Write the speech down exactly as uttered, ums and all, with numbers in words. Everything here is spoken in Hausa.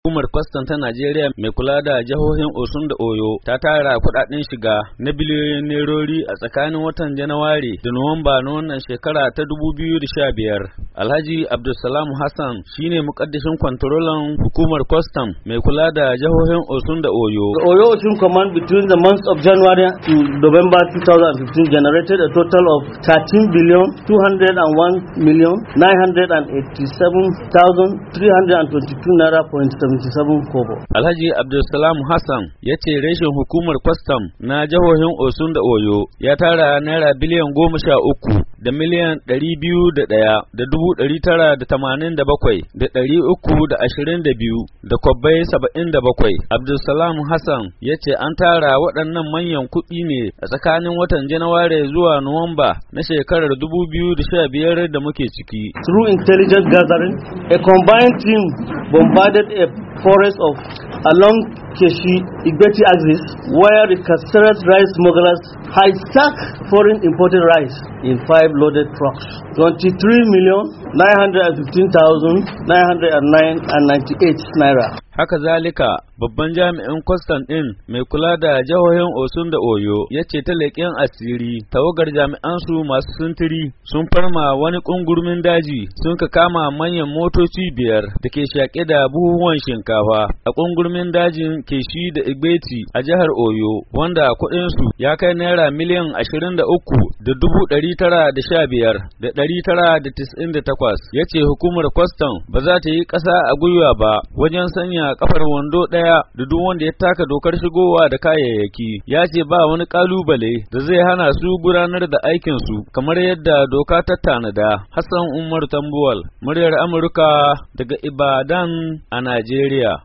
Hukumar kwastam ta Najeriya mai kula da jihohin Osun da Oyo ta tara kuɗaɗen shiga na biliyoyin nerori a tsakanin watan Janairu da Nuwamba na wannan shekara ta dubu biyu da sha biyar. Alhaji Abdulsalam Hassan shine mukaddashin kwantarolan hukumar kwastam mai kula da jihohin Osun da Oyo. The Oyo Osun Command between the months of January to November two thousand fifteen generated a total of thirteen billion two hundred one million nine hundred eighty-seven thousand three hundred twenty-two naira point seven kobo. Alhaji Abdulsalam Hassan ya ce reshen hukumar kwastam na jihohin Osun da Oyo ya tara naira biliyan goma sha uku da miliyan ɗari biyu da ɗaya da dubu ɗari tara da tamanin da bakwai da ɗari uku da ashirin da biyu da kwabbai saba'in da bakwai. Abdulsalam Hassan ya ce an tara waɗannan manyan kuɗi ne a tsakanin watan Janairu zuwa Nuwamba na shekarar dubu biyu da sha biyar da muke ciki. Through intelligence gathering, a combined team bombarded a forest of along Keshi Igbeti axis where the Caceres rice smugglers hijacked foreign imported rice in five loaded trucks. twenty-three million nine hundred fifteen thousand nine hundred nine and ninety-eight naira. Haka zalika, babban jami'in kwastam ɗin mai kula da jihohin Osun da Oyo ya ce ta leƙen asiri, tawagar jami'an su masu sintiri sun farma wani ƙungurmin daji sun ka kama manyan motoci biyar da ke shaƙe da buhuhuwan shinkafa a ƙungurmin dajin Keshi da Igbeti a jihar Oyo, wanda kuɗinsu ya kai naira miliyan ashirin da uku da dubu ɗari tara da sha biyar da ɗari tara da tis'in da takwas. Ya ce hukumar kwastam ba za ta yi ƙasa a gwiwa ba wajen sanya kafar wando ɗaya da duk wanda ya taka dokar shigowa da kayayyaki. Ya ce ba wani ƙalubale da zai hana su gudanar da aikinsu kamar yadda doka ta tanada. Hassan Umar Tambuwal, muryar Amurka daga Ibadan a Najeriya.